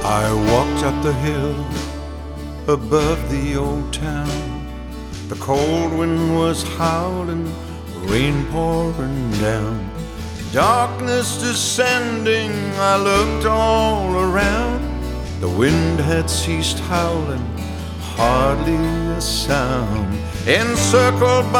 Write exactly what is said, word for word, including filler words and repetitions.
I walked up the hill above the old town. The cold wind was howling, rain pouring down. Darkness descending, I looked all around. The wind had ceased howling, hardly a sound. Encircled by